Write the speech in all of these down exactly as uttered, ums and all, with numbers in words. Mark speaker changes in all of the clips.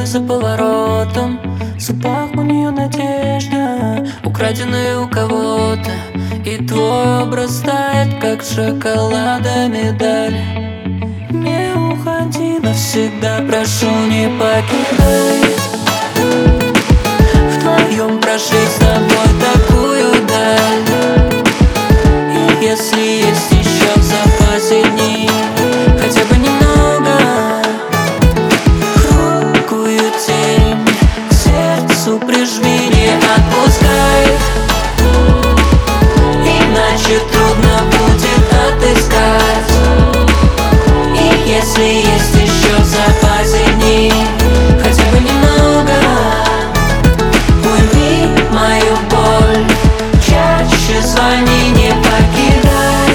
Speaker 1: за поворотом. В зубах у нее надежда, украденная у кого-то. И твой образ тает, как шоколада медаль. Не уходи навсегда, прошу, не покидай. Вдвоем прожить с тобой такую даль. И если есть еще в запасе дни, хотя бы немного, хрупкую тень к сердцу прижми, не отпускай. Иначе трудно будет отыскать. И если есть еще в запасе дни, хотя бы немного, уйми мою боль, чаще звони, не покидай.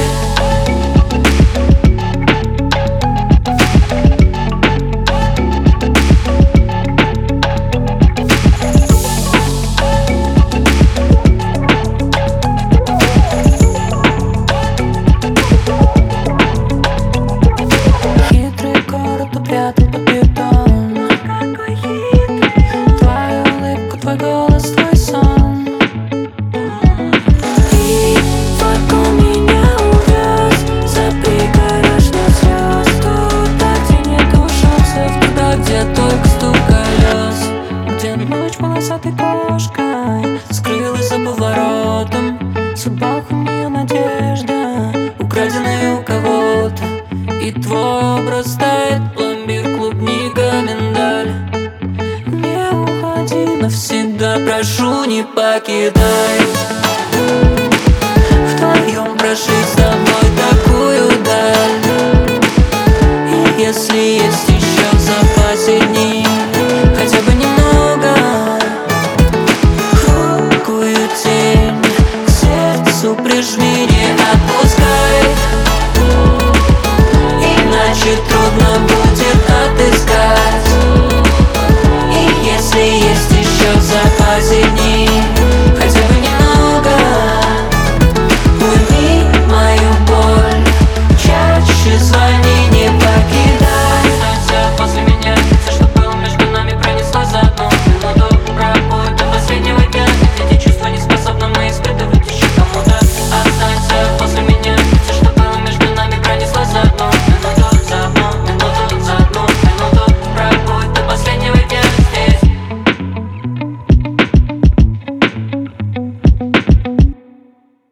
Speaker 1: Хитрый город упрятан под бетон. Какой хитрый. Твою улыбку, твой голос, твой сон. И только меня увез за пригорожных звезд, туда, где нет ушанцев, туда, где только стук колес, где ночь полосатой кошкой скрылась за поворотом. В зубах у нее надежда, украденная у кого-то. И твой образ тает, пломбир, клубника, миндаль. Не уходи навсегда, прошу, не покидай. Вдвоем прожить с тобой так